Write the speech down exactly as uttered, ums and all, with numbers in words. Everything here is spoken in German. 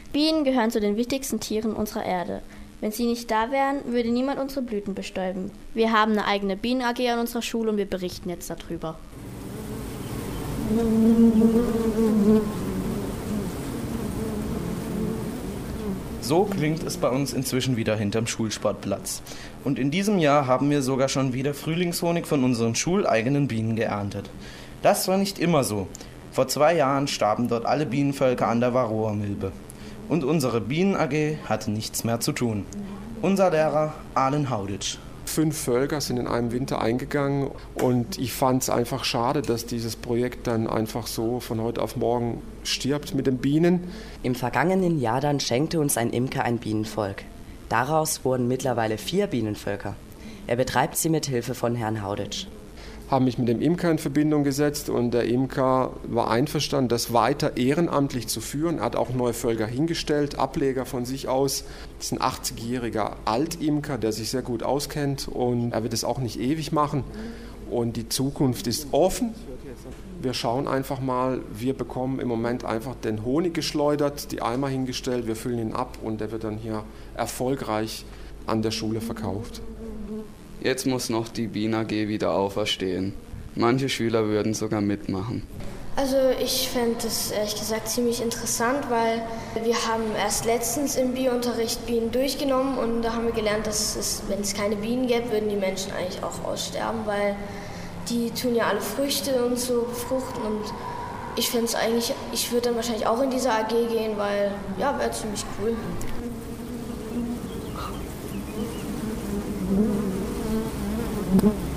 Bienen gehören zu den wichtigsten Tieren unserer Erde. Wenn sie nicht da wären, würde niemand unsere Blüten bestäuben. Wir haben eine eigene Bienen-A G an unserer Schule und wir berichten jetzt darüber. So klingt es bei uns inzwischen wieder hinterm Schulsportplatz. Und in diesem Jahr haben wir sogar schon wieder Frühlingshonig von unseren schuleigenen Bienen geerntet. Das war nicht immer so. Vor zwei Jahren starben dort alle Bienenvölker an der Varroa-Milbe. Und unsere Bienen-A G hatte nichts mehr zu tun. Unser Lehrer Alen Hauditsch. Fünf Völker sind in einem Winter eingegangen und ich fand es einfach schade, dass dieses Projekt dann einfach so von heute auf morgen stirbt mit den Bienen. Im vergangenen Jahr dann schenkte uns ein Imker ein Bienenvolk. Daraus wurden mittlerweile vier Bienenvölker. Er betreibt sie mit Hilfe von Herrn Hauditsch. Habe mich mit dem Imker in Verbindung gesetzt und der Imker war einverstanden, das weiter ehrenamtlich zu führen. Er hat auch neue Völker hingestellt, Ableger von sich aus. Das ist ein achtzigjähriger Altimker, der sich sehr gut auskennt und er wird es auch nicht ewig machen. Und die Zukunft ist offen. Wir schauen einfach mal, wir bekommen im Moment einfach den Honig geschleudert, die Eimer hingestellt, wir füllen ihn ab und der wird dann hier erfolgreich an der Schule verkauft. Jetzt muss noch die Bienen-A G wieder auferstehen. Manche Schüler würden sogar mitmachen. Also ich fände das ehrlich gesagt ziemlich interessant, weil wir haben erst letztens im Biounterricht Bienen durchgenommen und da haben wir gelernt, dass es, wenn es keine Bienen gäbe, würden die Menschen eigentlich auch aussterben, weil die tun ja alle Früchte und so befruchten und ich fände es eigentlich, ich würde dann wahrscheinlich auch in diese A G gehen, weil ja, wäre ziemlich cool. Mm-hmm.